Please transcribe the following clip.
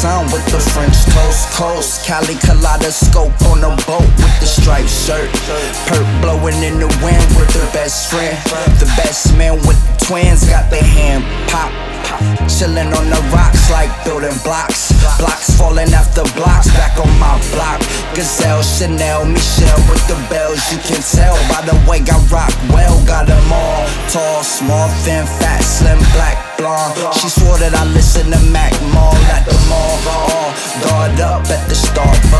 sun with the French toast. Coast, Cali kaleidoscope on a boat with the striped shirt. Perk blowing in the wind with the best friend. The best man with the twins got their hand pop. Chillin' on the rocks like building blocks. Blocks falling after blocks back on my block. Gazelle, Chanel, Michelle with the bells. You can tell by the way I rock well. Got them all tall, small, thin, fat, slim, black, blonde. She swore that I listen to Mac Mall at the mall. All guard up at the Starbucks.